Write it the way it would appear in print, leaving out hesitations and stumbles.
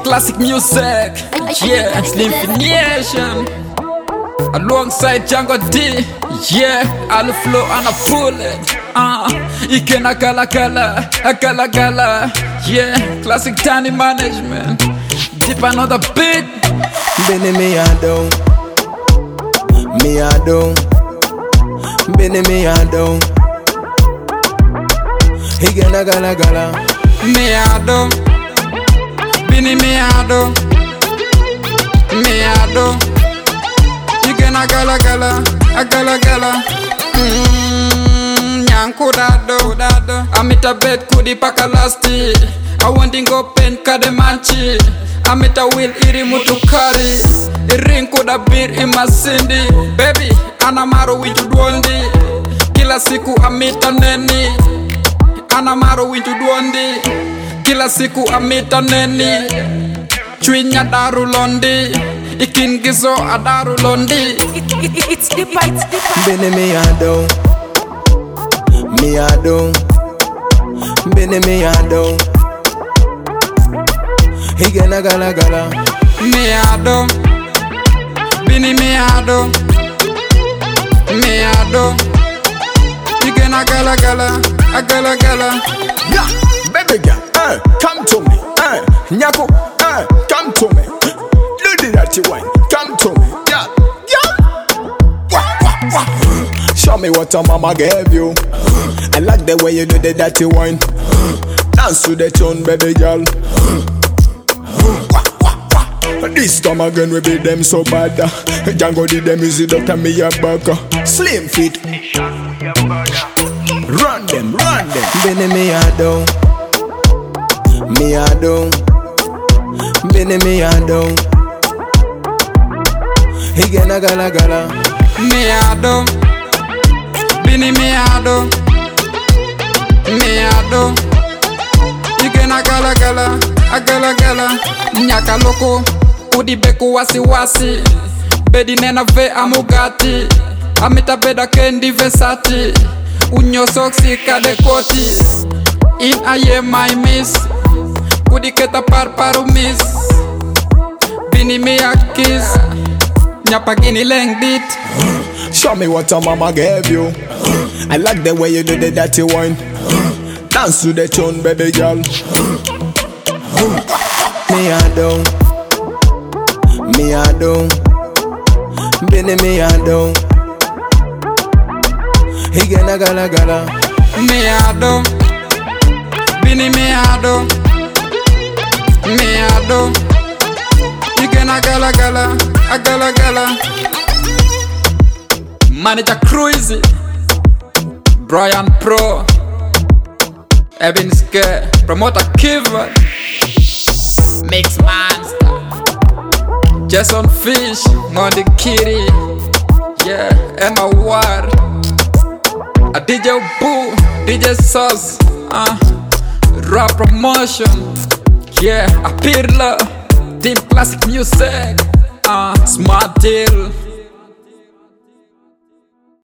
Classic music, yeah, Slimfination. Alongside Django D, yeah, I'll flow and I pull it. Ikena gala gala, yeah, Classic Danny management. Dip another beat. Bene me I do, Bene me I do. Ikena gala, me I do. Bini me I do. Ikena gala. Nyanku dado. Amita bed kudi paka lasti. I want go pen kade manchi. Amita will iri mutukari. Iring kuda bir imasindi. Baby, anamaro wintu duondi. Kila siku amita neni. Anamaro wintu duondi. Kila siku amita neni. Chwinya daru londi. Ikin gizo adaru londi. It's deeper. Bene me I do, Bene me I do. Ikena gala, me I do. Bini me I do. Ikena gala. Yeah, baby girl, come to me, Nyako, come to me. Do the dirty wine, come to me, yeah. Wah. Show me what your mama gave you. I like the way you do the dirty wine. Dance to the tune, baby girl. This time again we beat them so bad. Django did the music, Dr. me a burger. Slim fit. Run them. Bene me I do, Bene me I do. Ikena gala, me I do. Bini me I do. Ikena gala. Nyaka loko, udi beku wasi. Bedi nena ve amugati. Amita beda kendi vesati. Unyo soksi kade koti. In aye my miss. Kudi keta paru miss. Bini me a kiss. Nyapa gini leng dit. Show me what your mama gave you. I like the way you do the dirty wine. Dance to the tune, baby girl. Me I do. Bene me I do. Ikena gala. Me I do. Bini me I do. Ikena gala. Manager Cruise, Brian Pro, Evan Scare, Promoter Kevin, Mix Monster, Jason Fish, Mondi Kitty, yeah, Emma Ward, a DJ Boo, DJ Sauce, Rap Promotion, yeah, a Pirla, Team Classic Music, Smart Deal.